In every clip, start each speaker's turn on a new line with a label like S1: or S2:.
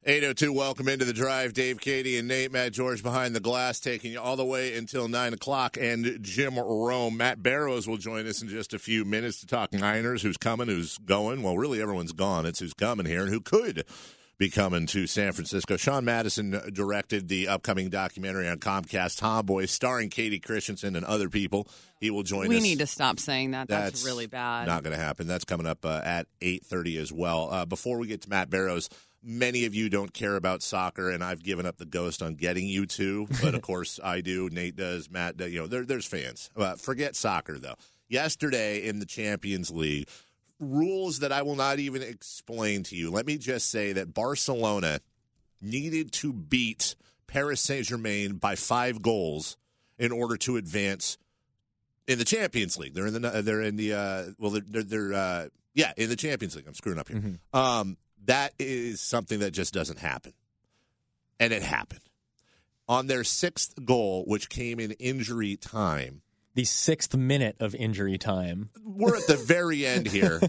S1: 8:02, welcome into the drive. Dave, Katie, and Nate. Matt George behind the glass, taking you all the way until 9 o'clock. And Jim Rome. Matt Barrows will join us in just a few minutes to talk Niners, who's coming, who's going. Well, really, everyone's gone. It's who's coming here and who could be coming to San Francisco. Sean Madison directed the upcoming documentary on Comcast, Tomboy, starring Katie Christensen and other people. He will join us.
S2: We need to stop saying that. That's really bad.
S1: Not going to happen. That's coming up at 8:30 as well. Before we get to Matt Barrows, many of you don't care about soccer, and I've given up the ghost on getting you to. But, of course, I do. Nate does. Matt does. There's fans. Forget soccer, though. Yesterday in the Champions League, rules that I will not even explain to you. Let me just say that Barcelona needed to beat Paris Saint-Germain by 5 goals in order to advance in the Champions League. They're in the Champions League. I'm screwing up here. Mm-hmm. That is something that just doesn't happen. And it happened. On their 6th goal, which came in injury time.
S3: The 6th minute of injury time.
S1: We're at the very end here.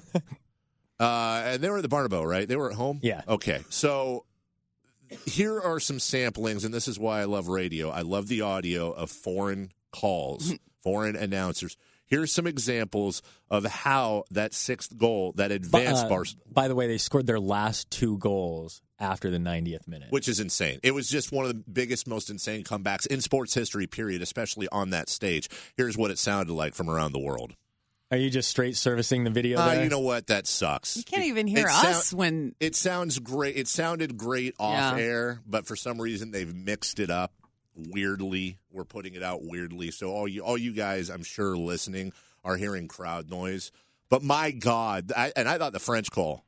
S1: And they were at the Bernabeu, right? They were at home?
S3: Yeah.
S1: Okay. So here are some samplings, and this is why I love radio. I love the audio of foreign calls, foreign announcers. Here's some examples of how that 6th goal, that advanced Barcelona.
S3: By the way, they scored their last 2 goals after the 90th minute.
S1: Which is insane. It was just one of the biggest, most insane comebacks in sports history, period, especially on that stage. Here's what it sounded like from around the world.
S3: Are you just straight servicing the video there?
S1: You know what? That sucks.
S2: You can't even hear us when...
S1: It sounds great. It sounded great off air, but for some reason they've mixed it up weirdly. We're putting it out weirdly. So all you guys, I'm sure, listening are hearing crowd noise. But my God, I thought the French call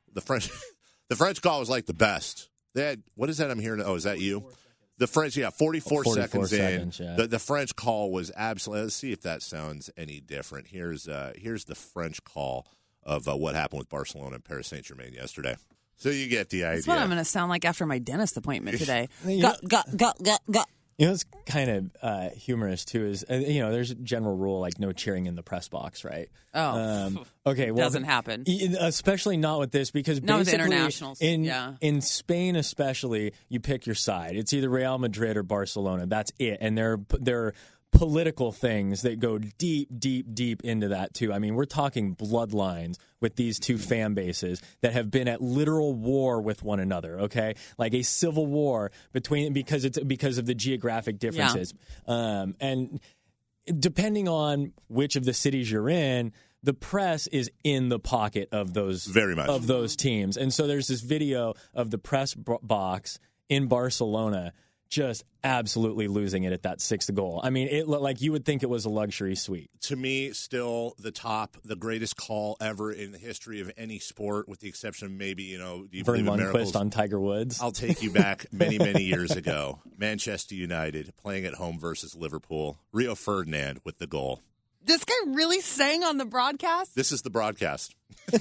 S1: was like the best. They had, what is that I'm hearing? Oh, is that you? The French, 44 seconds in. Yeah. The French call was absolutely. Let's see if that sounds any different. Here's the French call of what happened with Barcelona and Paris Saint-Germain yesterday. So you get the idea.
S2: That's what I'm going to sound like after my dentist appointment today.
S3: You know what's kind of humorous, too, is, there's a general rule, like no cheering in the press box, right?
S2: Oh,
S3: okay. Well,
S2: doesn't happen.
S3: Especially not with this, because
S2: not
S3: basically
S2: with internationals.
S3: In Spain especially, you pick your side. It's either Real Madrid or Barcelona. That's it. And they're political things that go deep, deep, deep into that, too. I mean, we're talking bloodlines with these two fan bases that have been at literal war with one another, okay? Like a civil war because of the geographic differences. Yeah. And depending on which of the cities you're in, the press is in the pocket of those
S1: very much
S3: of those teams. And so there's this video of the press box in Barcelona just absolutely losing it at that 6th goal. I mean, it looked like you would think it was a luxury suite.
S1: To me, still the greatest call ever in the history of any sport, with the exception of maybe,
S3: Vern Lundquist on Tiger Woods.
S1: I'll take you back many, many years ago. Manchester United playing at home versus Liverpool. Rio Ferdinand with the goal.
S2: This guy really sang on the broadcast?
S1: This is the broadcast.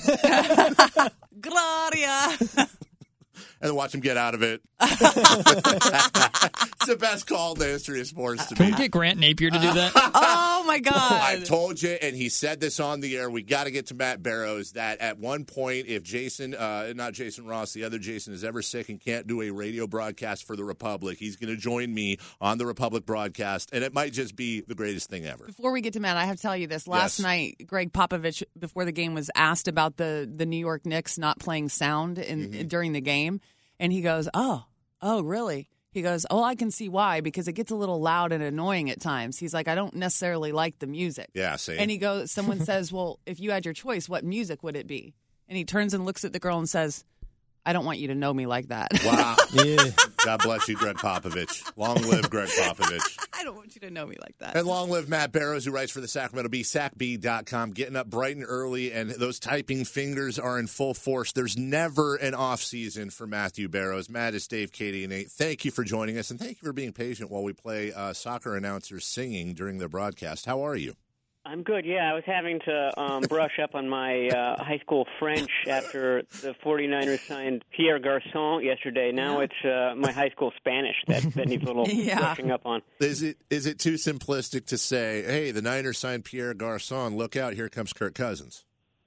S2: Gloria.
S1: And then watch him get out of it. It's the best call in the history of sports to me.
S4: Can we get Grant Napier to do that?
S2: Oh, my God.
S1: I've told you, and he said this on the air, we got to get to Matt Barrows, that at one point, if Jason, not Jason Ross, the other Jason is ever sick and can't do a radio broadcast for the Republic, he's going to join me on the Republic broadcast, and it might just be the greatest thing ever.
S2: Before we get to Matt, I have to tell you this. Last night, Greg Popovich, before the game, was asked about the New York Knicks not playing sound during the game. And he goes, oh, really? He goes, I can see why, because it gets a little loud and annoying at times. He's like, I don't necessarily like the music.
S1: Yeah, same.
S2: And he goes, someone says, well, if you had your choice, what music would it be? And he turns and looks at the girl and says, I don't want you to know me like that.
S1: Wow. Yeah. God bless you, Greg Popovich. Long live Greg Popovich.
S2: I don't want you to know me like that.
S1: And long live Matt Barrows, who writes for the Sacramento Bee, SacB.com, getting up bright and early, and those typing fingers are in full force. There's never an off season for Matthew Barrows. Matt is Dave, Katie, and Nate. Thank you for joining us, and thank you for being patient while we play soccer announcers singing during their broadcast. How are you?
S5: I'm good, yeah. I was having to brush up on my high school French after the 49ers signed Pierre Garçon yesterday. Now it's my high school Spanish that needs a little brushing up on.
S1: Is it too simplistic to say, hey, the Niners signed Pierre Garçon, look out, here comes Kirk Cousins?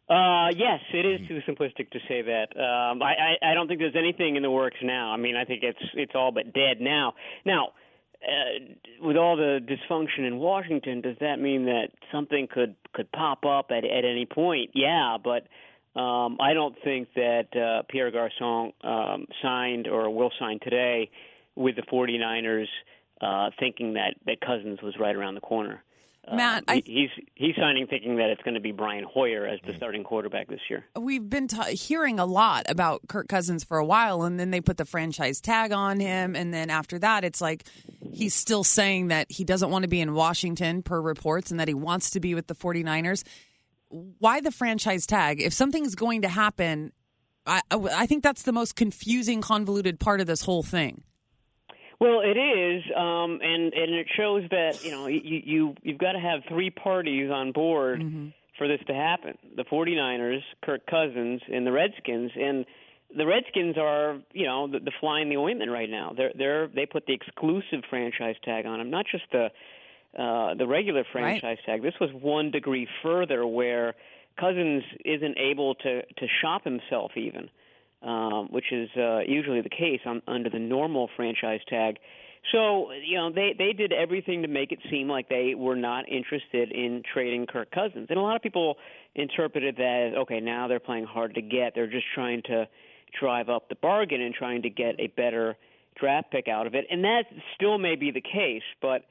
S5: Yes, it is too simplistic to say that. I don't think there's anything in the works now. I mean, I think it's all but dead now. Now, with all the dysfunction in Washington, does that mean that something could pop up at any point? Yeah, but I don't think that Pierre Garçon signed or will sign today with the 49ers thinking that Cousins was right around the corner.
S2: Matt,
S5: he's signing thinking that it's going to be Brian Hoyer as the starting quarterback this year.
S2: We've been hearing a lot about Kirk Cousins for a while, and then they put the franchise tag on him, and then after that, it's like he's still saying that he doesn't want to be in Washington, per reports, and that he wants to be with the 49ers. Why the franchise tag? If something's going to happen, I think that's the most confusing, convoluted part of this whole thing.
S5: Well, it is, and it shows that you've got to have three parties on board for this to happen: the 49ers, Kirk Cousins, and the Redskins. And the Redskins are, the fly in the ointment right now. They put the exclusive franchise tag on them, not just the regular franchise tag. This was one degree further, where Cousins isn't able to shop himself even. Which is usually the case under the normal franchise tag. So, they did everything to make it seem like they were not interested in trading Kirk Cousins. And a lot of people interpreted that as, okay, now they're playing hard to get. They're just trying to drive up the bargain and trying to get a better draft pick out of it. And that still may be the case. But,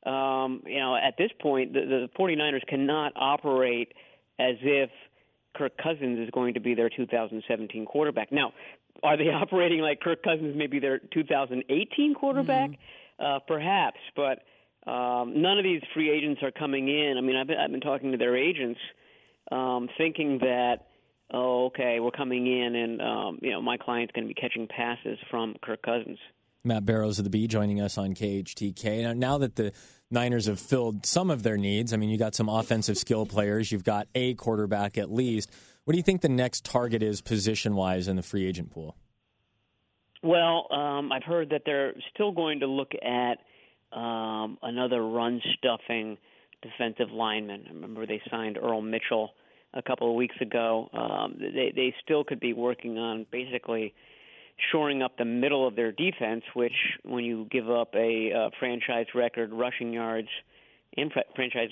S5: at this point, the 49ers cannot operate as if Kirk Cousins is going to be their 2017 quarterback. Now, are they operating like Kirk Cousins may be their 2018 quarterback? Perhaps, but none of these free agents are coming in. I mean, I've been talking to their agents, thinking that, okay, we're coming in, and my client's going to be catching passes from Kirk Cousins.
S3: Matt Barrows of the Bee joining us on KHTK. Now that the Niners have filled some of their needs, I mean, you got some offensive skill players, you've got a quarterback at least. What do you think the next target is position-wise in the free agent pool?
S5: Well, I've heard that they're still going to look at another run-stuffing defensive lineman. I remember they signed Earl Mitchell a couple of weeks ago. They still could be working on basically shoring up the middle of their defense, which when you give up a franchise record rushing yards and franchise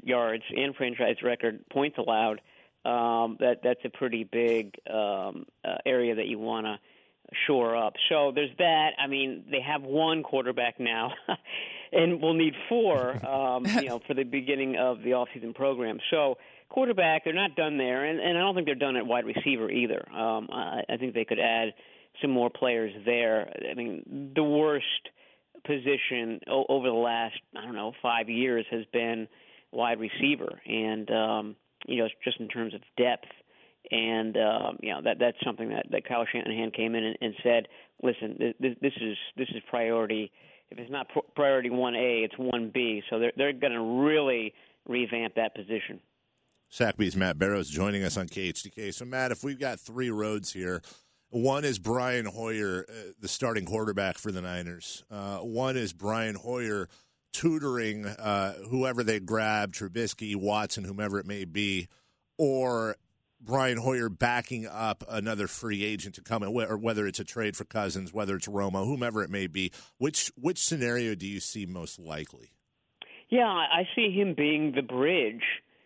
S5: record points allowed, that's a pretty big area that you want to shore up. So there's that. I mean, they have one quarterback now, and we'll need four, for the beginning of the offseason program. So quarterback, they're not done there, and I don't think they're done at wide receiver either. I think they could add some more players there. I mean, the worst position over the last, 5 years has been wide receiver, and just in terms of depth. And that's something that Kyle Shanahan came in and said, listen, this is priority. If it's not priority 1A, it's 1B. So they're going to really revamp that position.
S1: SACB's Matt Barrows joining us on KHTK. So, Matt, if we've got three roads here, one is Brian Hoyer, the starting quarterback for the Niners. One is Brian Hoyer tutoring whoever they grab, Trubisky, Watson, whomever it may be, or Brian Hoyer backing up another free agent to come in, or whether it's a trade for Cousins, whether it's Romo, whomever it may be. Which scenario do you see most likely?
S5: Yeah, I see him being the bridge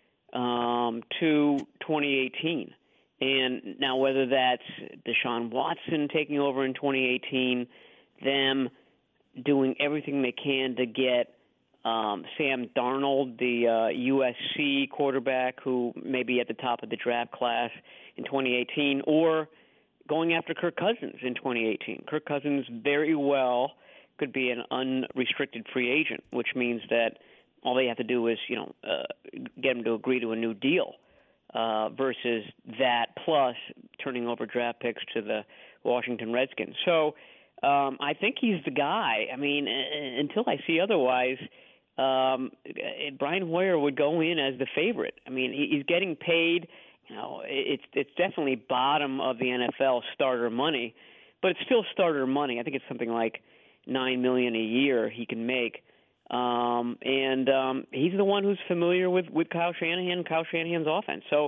S5: to 2018. And now whether that's Deshaun Watson taking over in 2018, them doing everything they can to get Sam Darnold, the USC quarterback who may be at the top of the draft class in 2018, or going after Kirk Cousins in 2018. Kirk Cousins very well could be an unrestricted free agent, which means that all they have to do is, get him to agree to a new deal. Versus that plus turning over draft picks to the Washington Redskins. So I think he's the guy. I mean, until I see otherwise, Brian Hoyer would go in as the favorite. I mean, he's getting paid. It's definitely bottom of the NFL starter money, but it's still starter money. I think it's something like $9 million a year he can make. And he's the one who's familiar with Kyle Shanahan and Kyle Shanahan's offense. So,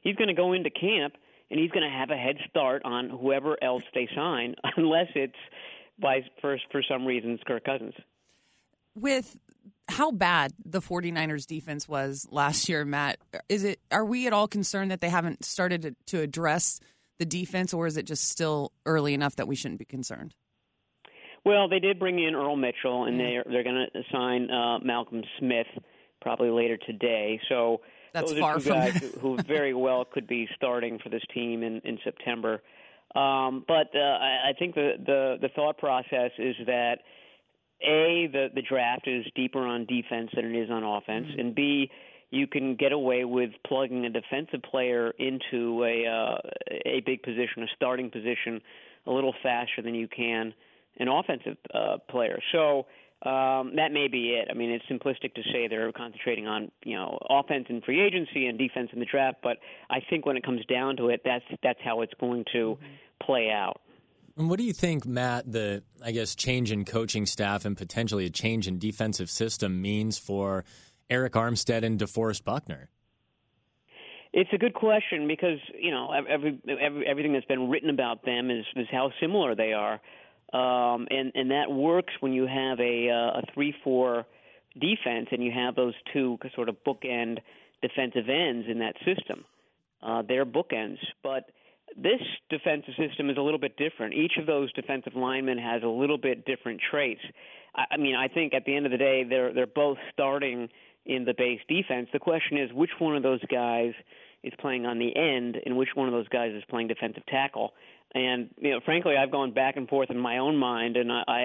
S5: he's going to go into camp and he's going to have a head start on whoever else they sign, unless it's for some reason it's Kirk Cousins.
S2: With how bad the 49ers defense was last year, Matt, are we at all concerned that they haven't started to address the defense, or is it just still early enough that we shouldn't be concerned?
S5: Well, they did bring in Earl Mitchell, and they're going to sign Malcolm Smith probably later today. So
S2: that's
S5: those are two guys who very well could be starting for this team in September. But I think the thought process is that A, the draft is deeper on defense than it is on offense, and B, you can get away with plugging a defensive player into a big position, a starting position, a little faster than you can an offensive player. So that may be it. I mean, it's simplistic to say they're concentrating on offense in free agency and defense in the draft, but I think when it comes down to it, that's how it's going to play out.
S3: And what do you think, Matt, the, I guess, change in coaching staff and potentially a change in defensive system means for Eric Armstead and DeForest Buckner?
S5: It's a good question because, everything that's been written about them is how similar they are. And that works when you have a 3-4 defense and you have those two sort of bookend defensive ends in that system. They're bookends. But this defensive system is a little bit different. Each of those defensive linemen has a little bit different traits. I mean, I think at the end of the day, they're both starting in the base defense. The question is which one of those guys is playing on the end and which one of those guys is playing defensive tackle. And, frankly, I've gone back and forth in my own mind, and I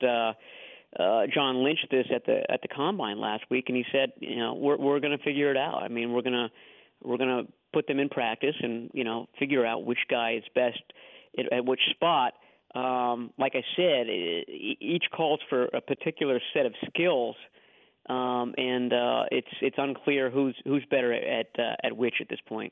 S5: asked John Lynch this at the Combine last week, and he said, we're going to figure it out. I mean, we're going to put them in practice and, figure out which guy is best at which spot. Like I said, each calls for a particular set of skills, and it's unclear who's better at which at this point.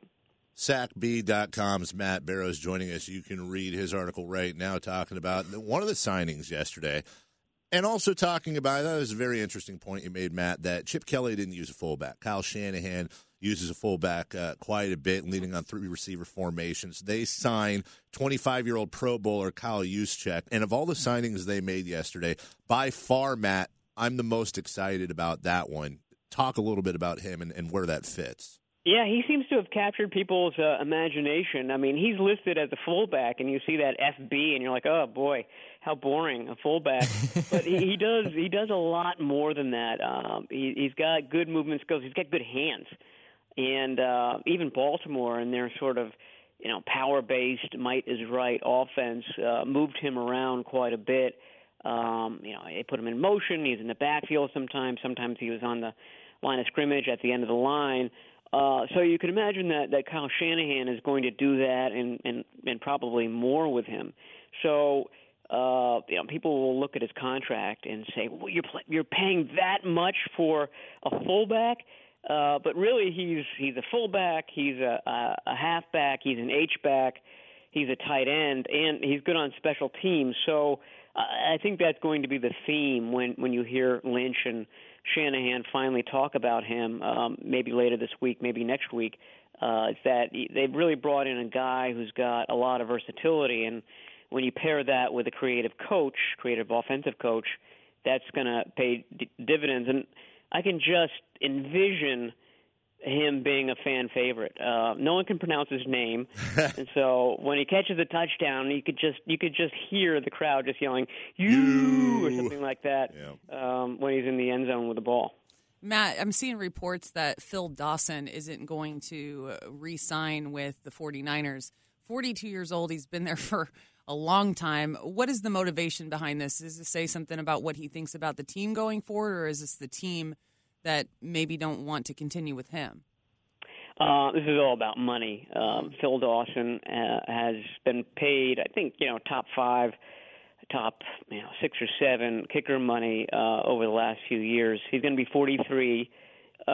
S1: SackB.com's Matt Barrows joining us. You can read his article right now talking about one of the signings yesterday. And also talking about, that was a very interesting point you made, Matt, that Chip Kelly didn't use a fullback. Kyle Shanahan uses a fullback quite a bit, leading on 3 receiver formations. They signed 25-year-old Pro Bowler Kyle Juszczyk. And of all the signings they made yesterday, by far, Matt, I'm the most excited about that one. Talk a little bit about him and where that fits.
S5: Yeah, he seems to have captured people's imagination. I mean, he's listed as a fullback, and you see that FB, and you're like, oh, boy, how boring, a fullback. But he does a lot more than that. He's got good movement skills. He's got good hands. And even Baltimore and their sort of, power-based, might is right offense moved him around quite a bit. They put him in motion. He's in the backfield sometimes. Sometimes he was on the line of scrimmage at the end of the line. So you can imagine that Kyle Shanahan is going to do that and probably more with him. So people will look at his contract and say, well, you're paying that much for a fullback, but really he's a fullback, he's a halfback, he's an H-back, he's a tight end, and he's good on special teams. So I think that's going to be the theme when you hear Lynch and Shanahan finally talk about him, maybe later this week, maybe next week, is that they've really brought in a guy who's got a lot of versatility. And when you pair that with a creative offensive coach, that's going to pay dividends. And I can just envision him being a fan favorite. No one can pronounce his name, and so when he catches a touchdown, you could just hear the crowd just yelling "you" or something like that when he's in the end zone with the ball.
S2: Matt, I'm seeing reports that Phil Dawson isn't going to re-sign with the 49ers. 42 years old, he's been there for a long time. What is the motivation behind this? Is it say something about what he thinks about the team going forward, or is this the team that maybe don't want to continue with him?
S5: This is all about money. Phil Dawson has been paid, I think, top 5, top 6 or 7 kicker money over the last few years. He's going to be 43 at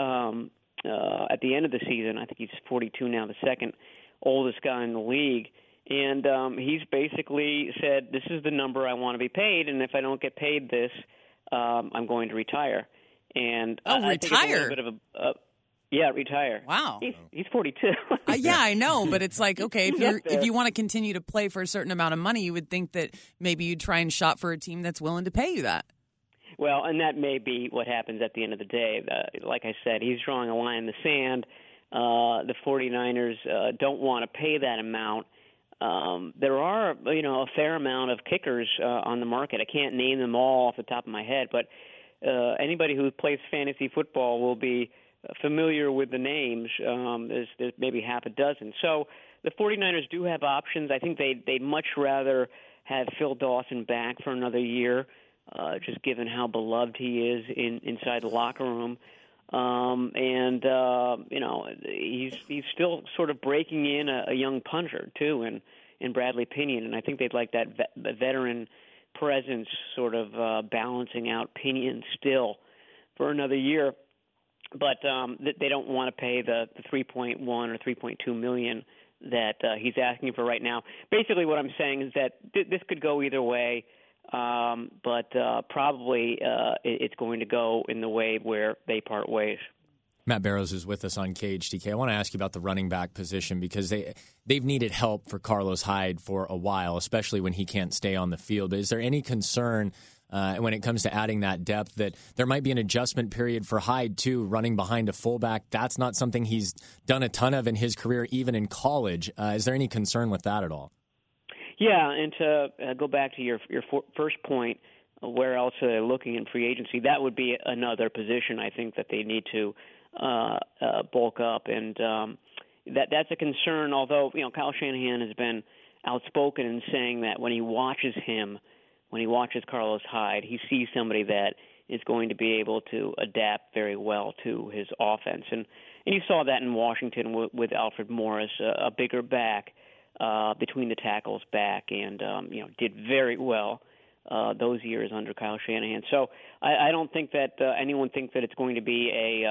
S5: the end of the season. I think he's 42 now, the second oldest guy in the league. And he's basically said, this is the number I want to be paid, and if I don't get paid this, I'm going to retire. And
S2: retire?
S5: I think it's a little bit of Yeah, retire.
S2: Wow.
S5: He's 42.
S2: Yeah, I know, but it's like, okay, if you want to continue to play for a certain amount of money, you would think that maybe you'd try and shop for a team that's willing to pay you that.
S5: Well, and that may be what happens at the end of the day. Like I said, he's drawing a line in the sand. The 49ers don't want to pay that amount. There are, a fair amount of kickers on the market. I can't name them all off the top of my head, but anybody who plays fantasy football will be familiar with the names. There's maybe half a dozen. So the 49ers do have options. I think they'd much rather have Phil Dawson back for another year, just given how beloved he is inside the locker room. He's still sort of breaking in a young puncher, too, in Bradley Pinion. And I think they'd like that veteran presence sort of balancing out Pinion still for another year. But they don't want to pay the $3.1 or $3.2 million that he's asking for right now. Basically, what I'm saying is that this could go either way, but probably it's going to go in the way where they part ways.
S3: Matt Barrows is with us on KHTK. I want to ask you about the running back position because they've needed help for Carlos Hyde for a while, especially when he can't stay on the field. But is there any concern when it comes to adding that depth that there might be an adjustment period for Hyde, too, running behind a fullback? That's not something he's done a ton of in his career, even in college. Is there any concern with that at all?
S5: Yeah, and to go back to your first point, where else are they looking in free agency? That would be another position I think that they need to bulk up, and that's a concern. Although Kyle Shanahan has been outspoken in saying that when he watches Carlos Hyde, he sees somebody that is going to be able to adapt very well to his offense, and you saw that in Washington with Alfred Morris, a bigger back between the tackles back, and did very well those years under Kyle Shanahan. So I don't think that anyone thinks that it's going to be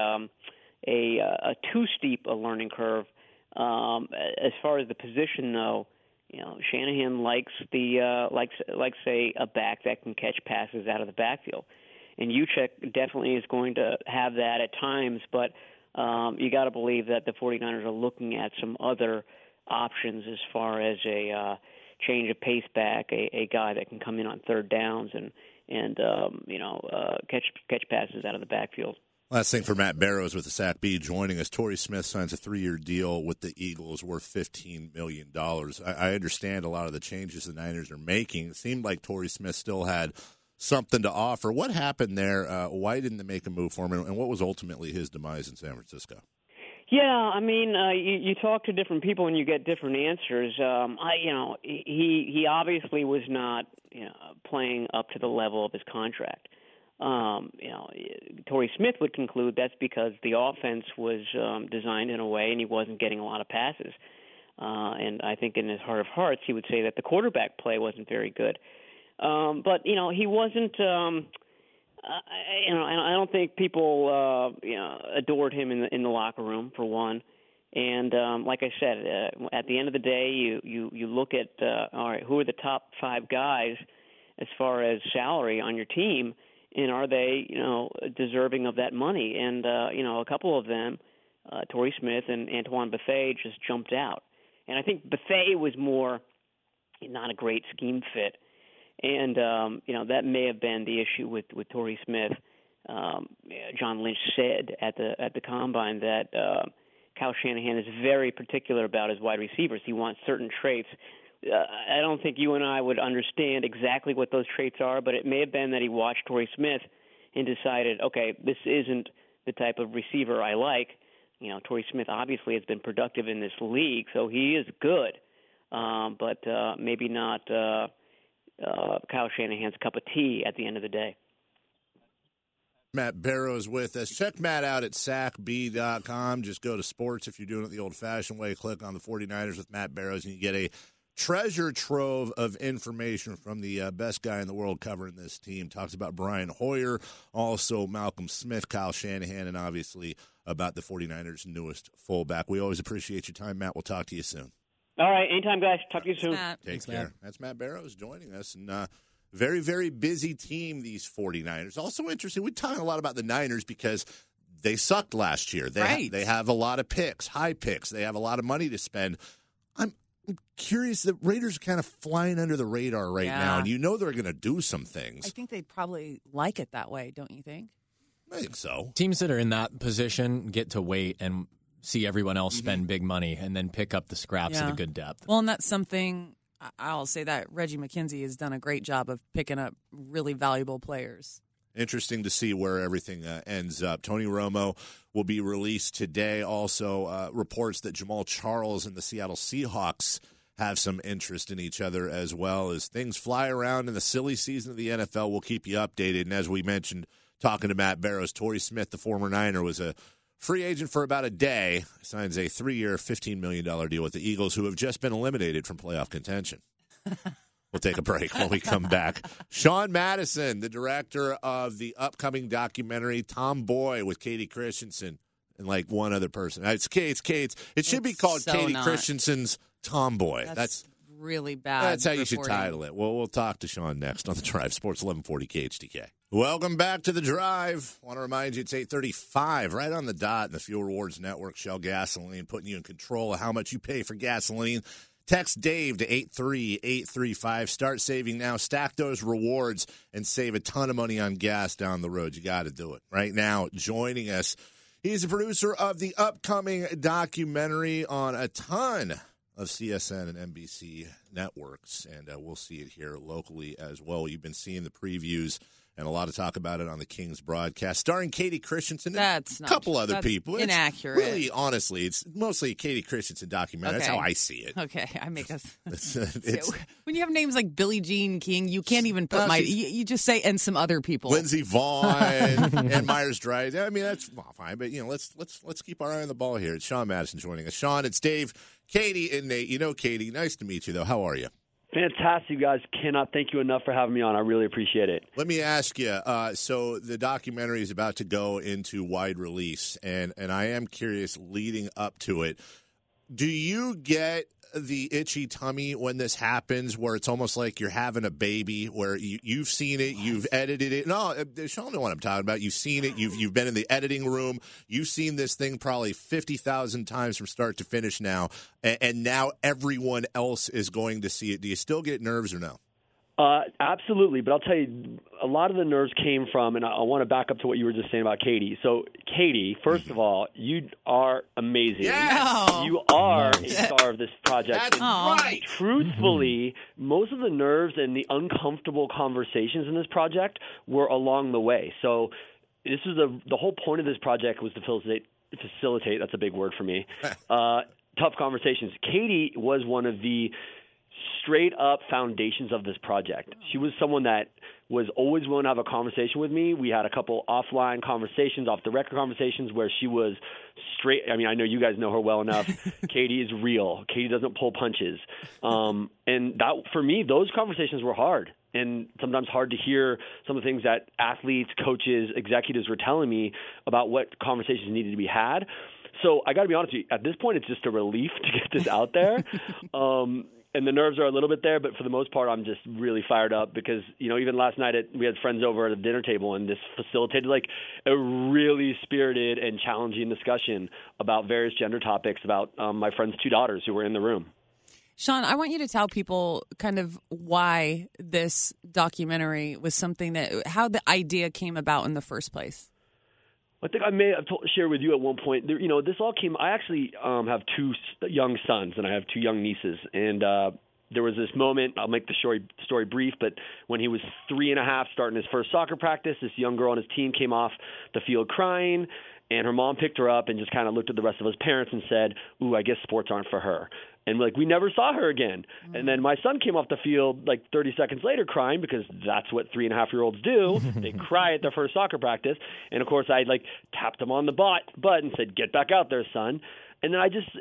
S5: a too steep a learning curve. As far as the position, though, Shanahan likes say a back that can catch passes out of the backfield, and Juszczyk definitely is going to have that at times. But you got to believe that the 49ers are looking at some other options as far as a change of pace back, a guy that can come in on third downs and catch passes out of the backfield.
S1: Last thing for Matt Barrows with the Sac Bee joining us. Torrey Smith signs a 3-year deal with the Eagles worth $15 million. I understand a lot of the changes the Niners are making. It seemed like Torrey Smith still had something to offer. What happened there? Why didn't they make a move for him? And what was ultimately his demise in San Francisco?
S5: Yeah, I mean, you talk to different people and you get different answers. He obviously was not playing up to the level of his contract. Torrey Smith would conclude that's because the offense was designed in a way and he wasn't getting a lot of passes. And I think in his heart of hearts he would say that the quarterback play wasn't very good. But he wasn't. I don't think people adored him in the locker room, for one. And like I said, at the end of the day, you look at all right, who are the top 5 guys as far as salary on your team, and are they deserving of that money? And a couple of them, Torrey Smith and Antoine Bethea, just jumped out. And I think Bethea was more not a great scheme fit. And, that may have been the issue with Torrey Smith. John Lynch said at the Combine that Kyle Shanahan is very particular about his wide receivers. He wants certain traits. I don't think you and I would understand exactly what those traits are, but it may have been that he watched Torrey Smith and decided, okay, this isn't the type of receiver I like. Torrey Smith obviously has been productive in this league, so he is good, but maybe not Kyle Shanahan's cup of tea at the end of the day.
S1: Matt Barrows with us. Check Matt out at sacb.com. Just go to sports if you're doing it the old-fashioned way. Click on the 49ers with Matt Barrows, and you get a treasure trove of information from the best guy in the world covering this team. Talks about Brian Hoyer, also Malcolm Smith, Kyle Shanahan, and obviously about the 49ers' newest fullback. We always appreciate your time, Matt. We'll talk to you soon.
S5: All right. Anytime, guys. Talk to you soon.
S1: Take care. Matt. That's Matt Barrows joining us. And very, very busy team, these 49ers. Also interesting, we talk a lot about the Niners because they sucked last year. They have a lot of picks, high picks. They have a lot of money to spend. I'm curious. The Raiders are kind of flying under the radar right now, and they're going to do some things.
S2: I think they'd probably like it that way, don't you think?
S1: I think so.
S3: Teams that are in that position get to wait and see everyone else spend big money and then pick up the scraps of the good depth.
S2: Well, and that's something I'll say that Reggie McKenzie has done a great job of picking up really valuable players.
S1: Interesting to see where everything ends up. Tony Romo will be released today. Also, reports that Jamal Charles and the Seattle Seahawks have some interest in each other as well. As things fly around in the silly season of the NFL, we'll keep you updated. And as we mentioned, talking to Matt Barrows, Torrey Smith, the former Niner, was a free agent for about a day, signs a 3-year, $15 million deal with the Eagles, who have just been eliminated from playoff contention. We'll take a break when we come back. Sean Madison, the director of the upcoming documentary Tomboy with Katie Christensen and like one other person. It should be called Katie Christensen's Tomboy. That's
S2: really bad.
S1: That's how you should title it. Well, we'll talk to Sean next on The Drive. Sports 1140 KHTK. Welcome back to The Drive. Want to remind you it's 8:35, right on the dot in the Fuel Rewards Network. Shell Gasoline, putting you in control of how much you pay for gasoline. Text Dave to 83835. Start saving now. Stack those rewards and save a ton of money on gas down the road. You got to do it. Right now, joining us, he's the producer of the upcoming documentary on a ton of CSN and NBC networks, and we'll see it here locally as well. You've been seeing the previews and a lot of talk about it on the Kings broadcast, starring Katie Christensen and a couple other people. It's
S2: inaccurate.
S1: Really, honestly, it's mostly a Katie Christensen documentary.
S2: Okay.
S1: That's how I see it.
S2: Okay, I make us. When you have names like Billie Jean King, you can't even put you just say and some other people.
S1: Lindsey Vonn and Myers-Dryden. I mean, that's fine, but let's keep our eye on the ball here. It's Sean Madison joining us. Sean, it's Dave, Katie, and Nate. Katie, nice to meet you, though. How are you?
S4: Fantastic, you guys. Cannot thank you enough for having me on. I really appreciate it.
S1: Let me ask you, so the documentary is about to go into wide release, and I am curious, leading up to it, do you get the itchy tummy when this happens, where it's almost like you're having a baby, where you've seen it, you've edited it? No, Sean know what I'm talking about. You've seen it. You've been in the editing room. You've seen this thing probably 50,000 times from start to finish now, and now everyone else is going to see it. Do you still get nerves or no?
S4: Absolutely, but I'll tell you, a lot of the nerves came from, and I want to back up to what you were just saying about Katie. So, Katie, first of all, you are amazing.
S1: Yes!
S4: You are a star of this project.
S1: That's right.
S4: Truthfully, most of the nerves and the uncomfortable conversations in this project were along the way. So, this is the whole point of this project was to facilitate. That's a big word for me. Tough conversations. Katie was one of the straight-up foundations of this project. She was someone that was always willing to have a conversation with me. We had a couple offline conversations, off-the-record conversations, where she was straight. I mean, I know you guys know her well enough. Katie is real. Katie doesn't pull punches. And that, for me, those conversations were hard, and sometimes hard to hear some of the things that athletes, coaches, executives were telling me about what conversations needed to be had. So I got to be honest with you, at this point, it's just a relief to get this out there. And the nerves are a little bit there, but for the most part, I'm just really fired up because, even last night we had friends over at a dinner table, and this facilitated like a really spirited and challenging discussion about various gender topics about my friend's two daughters who were in the room.
S2: Sean, I want you to tell people kind of why this documentary was how the idea came about in the first place.
S4: I think I may have shared with you at one point. This all came. I actually have two young sons and I have two young nieces, and there was this moment. I'll make the story brief, but when he was 3.5, starting his first soccer practice, this young girl on his team came off the field crying, and her mom picked her up and just kind of looked at the rest of his parents and said, "Ooh, I guess sports aren't for her." And we never saw her again. Mm-hmm. And then my son came off the field 30 seconds later crying, because that's what 3.5-year-olds do. They cry at their first soccer practice. And of course I tapped him on the butt and said, "Get back out there, son." And then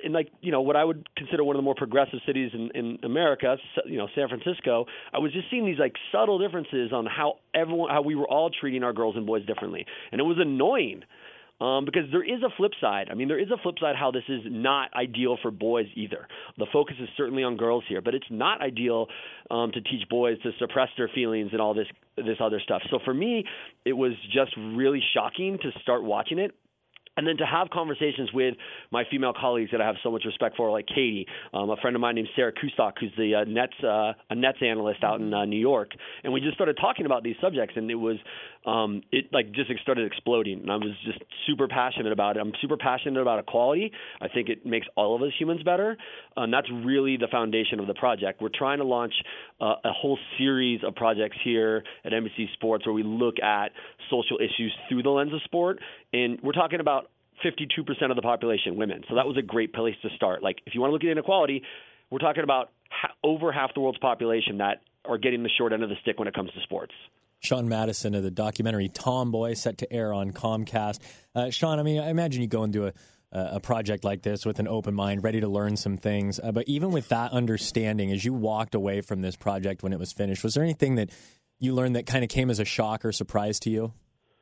S4: what I would consider one of the more progressive cities in America, San Francisco, I was just seeing these subtle differences on how we were all treating our girls and boys differently. And it was annoying. Because there is a flip side. I mean, there is a flip side how this is not ideal for boys either. The focus is certainly on girls here, but it's not ideal to teach boys to suppress their feelings and all this other stuff. So for me, it was just really shocking to start watching it. And then to have conversations with my female colleagues that I have so much respect for, like Katie, a friend of mine named Sarah Kustok, who's the Nets analyst out in New York, and we just started talking about these subjects, and it was just started exploding, and I was just super passionate about it. I'm super passionate about equality. I think it makes all of us humans better, and that's really the foundation of the project. We're trying to launch a whole series of projects here at NBC Sports where we look at social issues through the lens of sport, and we're talking about 52% of the population, women. So that was a great place to start. Like, if you want to look at inequality, we're talking about over half the world's population that are getting the short end of the stick when it comes to sports.
S3: Sean Madison of the documentary Tomboy, set to air on Comcast. Sean, I mean, I imagine you go into a project like this with an open mind, ready to learn some things. But even with that understanding, as you walked away from this project when it was finished, was there anything that you learned that kind of came as a shock or surprise to you?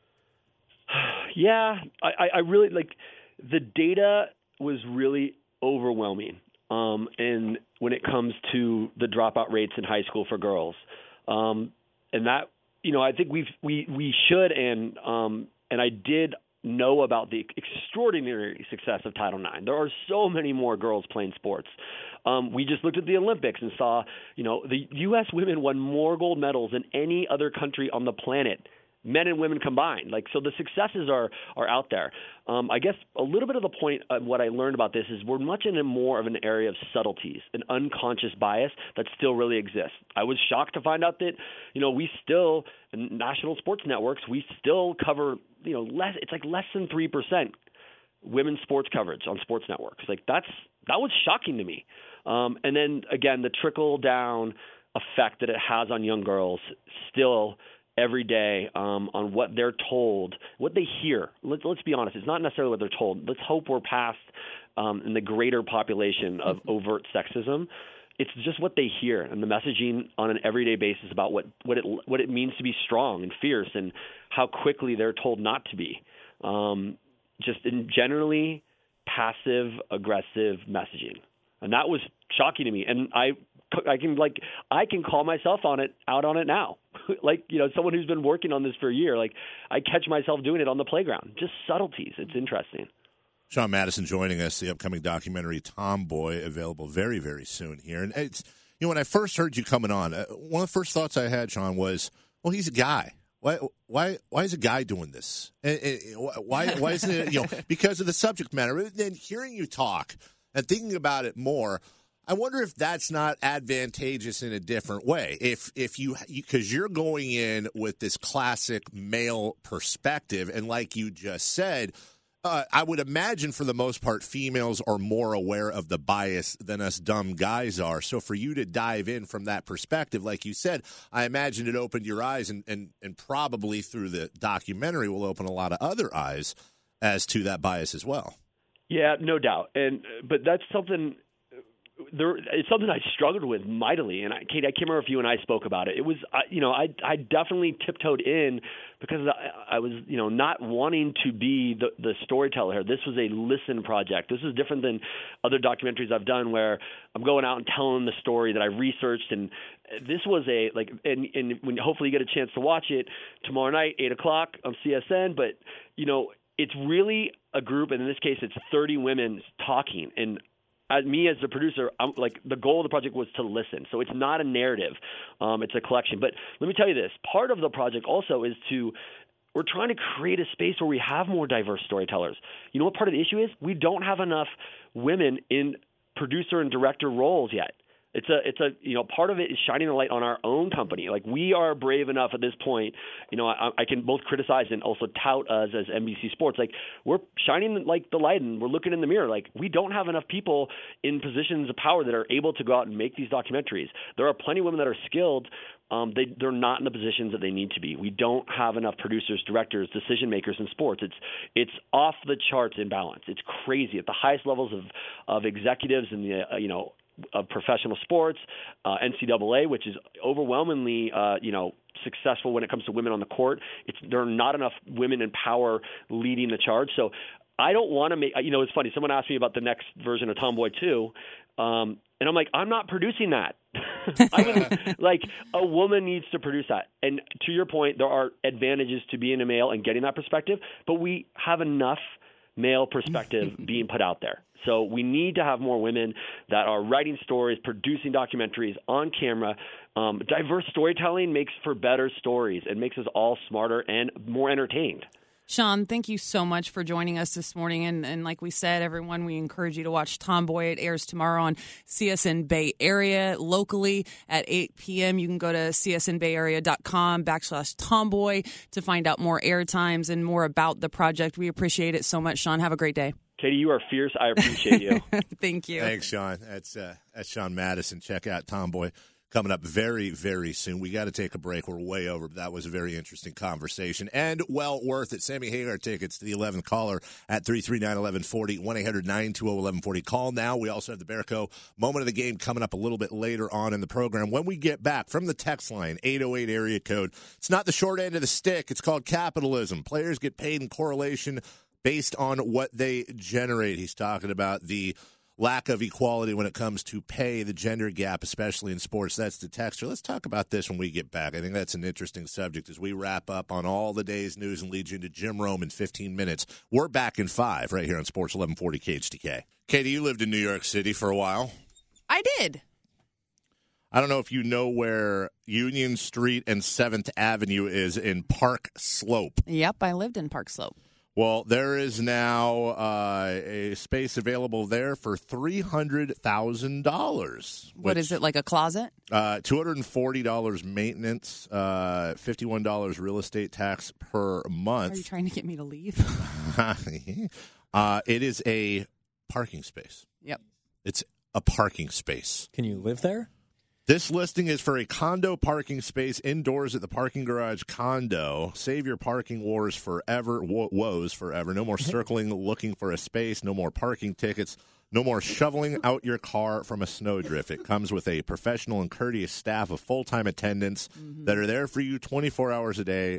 S4: Yeah, I really the data was really overwhelming. And when it comes to the dropout rates in high school for girls, and that, I think we should, and I did know about the extraordinary success of Title IX. There are so many more girls playing sports. We just looked at the Olympics and saw, the U.S. women won more gold medals than any other country on the planet, men and women combined. So the successes are out there. I guess a little bit of the point of what I learned about this is we're much in more of an area of subtleties, an unconscious bias that still really exists. I was shocked to find out that, we still, in national sports networks, we still cover, less than 3% women's sports coverage on sports networks. That was shocking to me. And then again, the trickle down effect that it has on young girls still every day on what they're told, what they hear. Let's be honest. It's not necessarily what they're told. Let's hope we're past in the greater population of overt sexism. It's just what they hear and the messaging on an everyday basis about what it means to be strong and fierce and how quickly they're told not to be. Just in generally passive aggressive messaging. And that was shocking to me. And I can call myself out on it now. Someone who's been working on this for a year, I catch myself doing it on the playground. Just subtleties. It's interesting.
S1: Sean Madison joining us, the upcoming documentary Tomboy, available very, very soon here. And it's, when I first heard you coming on, one of the first thoughts I had, Sean, was, well, he's a guy. Why is a guy doing this? Why isn't it, because of the subject matter? And then hearing you talk and thinking about it more, I wonder if that's not advantageous in a different way. If you because you're going in with this classic male perspective, and like you just said, I would imagine for the most part females are more aware of the bias than us dumb guys are. So for you to dive in from that perspective, like you said, I imagine it opened your eyes, and probably through the documentary will open a lot of other eyes as to that bias as well. Yeah, no doubt. But that's something. It's something I struggled with mightily, and Kate, I can't remember if you and I spoke about it. It was, I definitely tiptoed in because I was, not wanting to be the storyteller here. This was a listen project. This is different than other documentaries I've done where I'm going out and telling the story that I researched, and this was and when hopefully you get a chance to watch it tomorrow night, 8:00 on CSN. But it's really a group, and in this case, it's 30 women talking, and me as the producer, the goal of the project was to listen. So it's not a narrative. It's a collection. But let me tell you this. Part of the project also is we're trying to create a space where we have more diverse storytellers. You know what part of the issue is? We don't have enough women in producer and director roles yet. It's a part of it is shining a light on our own company. We are brave enough at this point. I can both criticize and also tout us as NBC Sports. We're shining the light, and we're looking in the mirror. We don't have enough people in positions of power that are able to go out and make these documentaries. There are plenty of women that are skilled. They're not in the positions that they need to be. We don't have enough producers, directors, decision makers in sports. It's off the charts imbalance. It's crazy at the highest levels of executives in the of professional sports, NCAA, which is overwhelmingly, successful when it comes to women on the court. There are not enough women in power leading the charge. So I don't want to make, it's funny. Someone asked me about the next version of Tomboy 2. And I'm like, I'm not producing that. A woman needs to produce that. And to your point, there are advantages to being a male and getting that perspective, but we have enough
S4: male perspective being put out there. So we need to have more women that are writing stories, producing documentaries on camera. Diverse storytelling makes for better stories. It makes us all smarter and more entertained.
S2: Sean, thank you so much for joining us this morning. And like we said, everyone, we encourage you to watch Tomboy. It airs tomorrow on CSN Bay Area locally at 8 p.m. You can go to csnbayarea.com/Tomboy to find out more air times and more about the project. We appreciate it so much, Sean. Have a great day.
S4: Katie, you are fierce. I appreciate you.
S2: Thank you.
S1: Thanks, Sean. That's Sean Madison. Check out Tomboy. Coming up very, very soon. We got to take a break. We're way over, but that was a very interesting conversation and well worth it. Sammy Hagar tickets to the 11th caller at 339-1140, 1-800-920-1140. Call now. We also have the Bearco moment of the game coming up a little bit later on in the program. When we get back from the text line, 808 area code, it's not the short end of the stick. It's called capitalism. Players get paid in correlation based on what they generate. He's talking about the lack of equality when it comes to pay, the gender gap, especially in sports. That's the texture. Let's talk about this when we get back. I think that's an interesting subject as we wrap up on all the day's news and lead you into Jim Rome in 15 minutes. We're back in 5 right here on Sports 1140 KHTK. Katie, you lived in New York City for a while.
S2: I did.
S1: I don't know if you know where Union Street and 7th Avenue is in Park Slope.
S2: Yep, I lived in Park Slope.
S1: Well, there is now a space available there for $300,000.
S2: What is it, like a closet?
S1: $240 maintenance, $51 real estate tax per month.
S2: Are you trying to get me to leave?
S1: It is a parking space.
S2: Yep.
S1: It's a parking space.
S3: Can you live there?
S1: This listing is for a condo parking space indoors at the Parking Garage condo. Save your parking woes forever. No more circling looking for a space. No more parking tickets. No more shoveling out your car from a snowdrift. It comes with a professional and courteous staff of full-time attendants that are there for you 24 hours a day,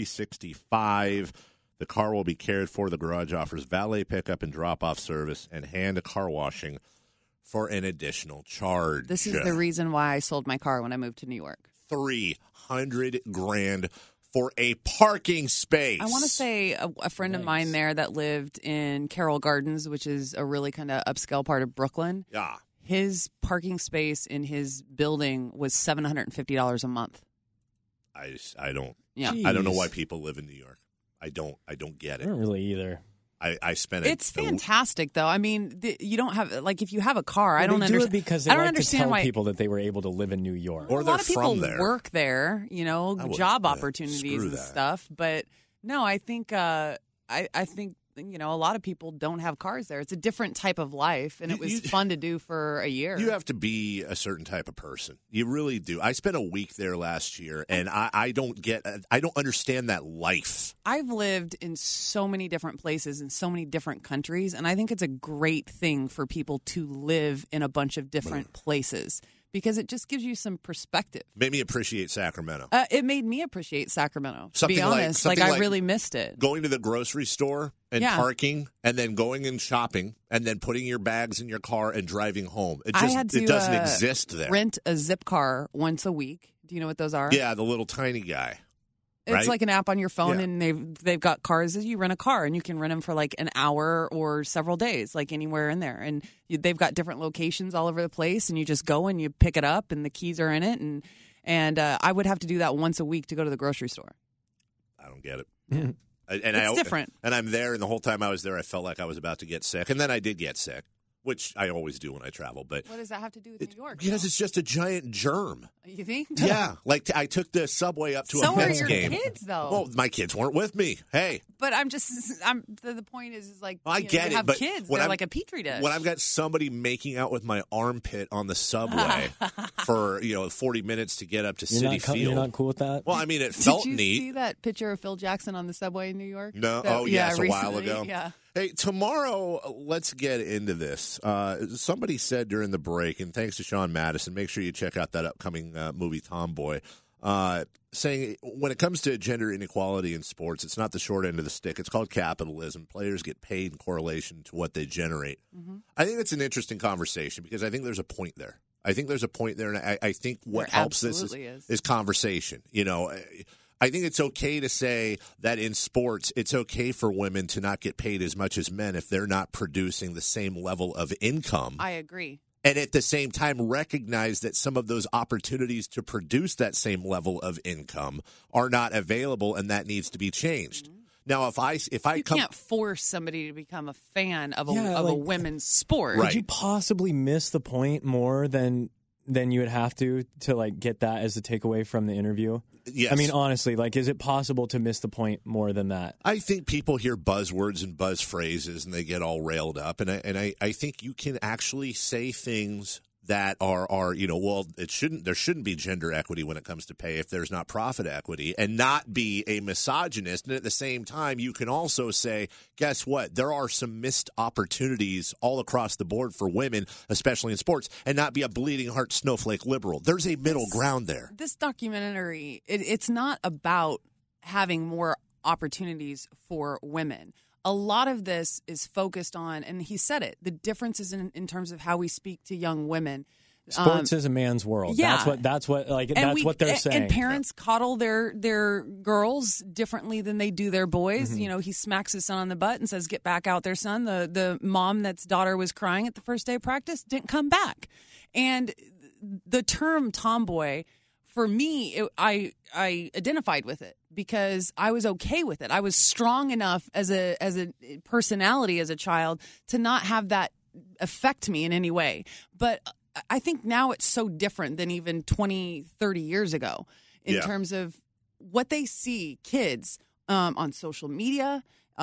S1: 365. The car will be cared for. The garage offers valet pickup and drop-off service and hand car washing for an additional charge.
S2: This is the reason why I sold my car when I moved to New York.
S1: $300,000 for a parking space.
S2: I want to say a friend of mine there that lived in Carroll Gardens, which is a really kind of upscale part of Brooklyn.
S1: Yeah.
S2: His parking space in his building was $750 a month.
S1: I don't.
S2: Yeah.
S1: I don't know why people live in New York. I don't get
S3: I
S1: it.
S3: don't really either.
S1: I spent it.
S2: It's fantastic, though. I mean, you don't have if you have a car, I don't
S3: understand.
S2: understand.
S3: They do it because they like to tell people that they were able to live in New York,
S1: or
S2: a
S1: they're
S2: lot of people
S1: from there.
S2: Work there, job opportunities and stuff. But no, I think I think a lot of people don't have cars there. It's a different type of life, and it was fun to do for a year.
S1: You have to be a certain type of person. You really do. I spent a week there last year, and I don't understand that life.
S2: I've lived in so many different places in so many different countries, and I think it's a great thing for people to live in a bunch of different places because it just gives you some perspective.
S1: Made me appreciate Sacramento.
S2: It made me appreciate Sacramento, to
S1: something
S2: be honest. I really missed it.
S1: Going to the grocery store and parking, and then going and shopping, and then putting your bags in your car and driving home. It doesn't exist there.
S2: Rent a Zip car once a week. Do you know what those are?
S1: Yeah, the little tiny guy.
S2: It's like an app on your phone, and they've got cars. You rent a car, and you can rent them for like an hour or several days, like anywhere in there. And they've got different locations all over the place, and you just go and you pick it up, and the keys are in it. And I would have to do that once a week to go to the grocery store.
S1: I don't get it.
S2: It's different.
S1: And I'm there, and the whole time I was there, I felt like I was about to get sick. And then I did get sick, which I always do when I travel. But
S2: what does that have to do with New York?
S1: Because it's just a giant germ.
S2: You think?
S1: Yeah. Like I took the subway up to a Mets game.
S2: So are your kids, though.
S1: Well, my kids weren't with me. Hey.
S2: But the point is like,
S1: I get
S2: you have
S1: but
S2: kids. They're like a petri dish.
S1: When I've got somebody making out with my armpit on the subway for 40 minutes to get up to Citi Field.
S3: You're not cool with that?
S1: Well, I mean, it felt neat.
S2: Did you see that picture of Phil Jackson on the subway in New York?
S1: No. Yes, a while ago.
S2: Yeah.
S1: Hey, tomorrow, let's get into this. Somebody said during the break, and thanks to Sean Madison, make sure you check out that upcoming movie Tomboy, saying when it comes to gender inequality in sports, it's not the short end of the stick. It's called capitalism. Players get paid in correlation to what they generate. Mm-hmm. I think it's an interesting conversation because I think there's a point there. And I think what helps this is conversation. I think it's okay to say that in sports, it's okay for women to not get paid as much as men if they're not producing the same level of income.
S2: I agree.
S1: And at the same time, recognize that some of those opportunities to produce that same level of income are not available, and that needs to be changed. Now, if I
S2: can't force somebody to become a fan of a women's sport.
S3: Could you possibly miss the point more than you would have to like get that as a takeaway from the interview?
S1: Yes.
S3: I mean, honestly, like, is it possible to miss the point more than that?
S1: I think people hear buzzwords and buzz phrases and they get all railed up. And I think you can actually say things that are well, there shouldn't be gender equity when it comes to pay if there's not profit equity, and not be a misogynist. And at the same time, you can also say, guess what? There are some missed opportunities all across the board for women, especially in sports, and not be a bleeding heart snowflake liberal. There's a middle ground there.
S2: This documentary, it's not about having more opportunities for women. A lot of this is focused on, and he said it, the differences in terms of how we speak to young women.
S3: Sports is a man's world.
S2: Yeah.
S3: That's what they're saying.
S2: And parents coddle their girls differently than they do their boys.
S3: Mm-hmm.
S2: You know, he smacks his son on the butt and says, "Get back out there, son." The mom that's daughter was crying at the first day of practice didn't come back. And the term tomboy, for me, I identified with it because I was okay with it. I was strong enough as a personality as a child to not have that affect me in any way. But I think now it's so different than even 20, 30 years ago in terms of what they see kids on social media.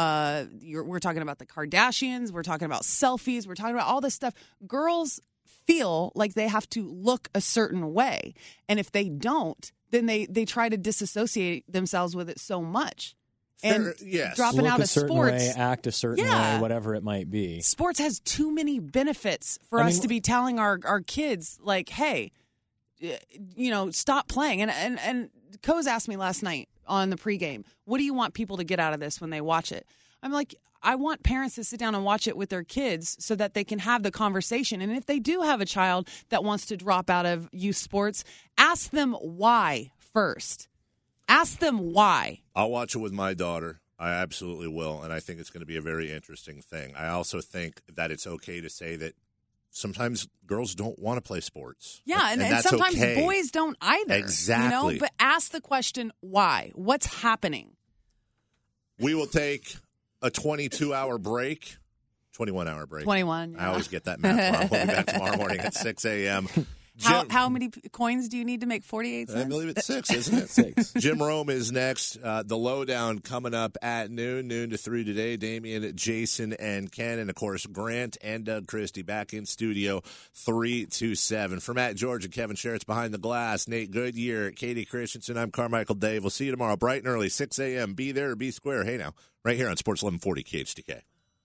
S2: We're talking about the Kardashians. We're talking about selfies. We're talking about all this stuff. Girls feel like they have to look a certain way. And if they don't, then they try to disassociate themselves with it so much. And dropping out of sports.
S3: Look a certain way, act a certain way, whatever it might be.
S2: Sports has too many benefits for us to be telling our kids, like, hey, stop playing. And Coz asked me last night on the pregame, what do you want people to get out of this when they watch it? I'm like, I want parents to sit down and watch it with their kids so that they can have the conversation. And if they do have a child that wants to drop out of youth sports, ask them why first. Ask them why.
S1: I'll watch it with my daughter. I absolutely will. And I think it's going to be a very interesting thing. I also think that it's okay to say that sometimes girls don't want to play sports.
S2: Yeah, and
S1: that's
S2: sometimes
S1: okay.
S2: boys don't either.
S1: Exactly.
S2: But ask the question, why? What's happening?
S1: We will take a 22-hour break. 21-hour break.
S2: 21.
S1: I always get that math wrong. We'll be back tomorrow morning at 6 a.m.
S2: How many coins do you need to make 48 cents?
S1: I believe it's 6, isn't it? 6. Jim Rome is next. The Lowdown coming up at noon to 3 today. Damian, Jason, and Ken. And, of course, Grant and Doug Christie back in studio 3 to 7. For Matt George and Kevin Sherritt's Behind the Glass, Nate Goodyear, Katie Christensen, I'm Carmichael Dave. We'll see you tomorrow bright and early, 6 a.m. Be there or be square. Hey, now, right here on Sports 1140 KHTK.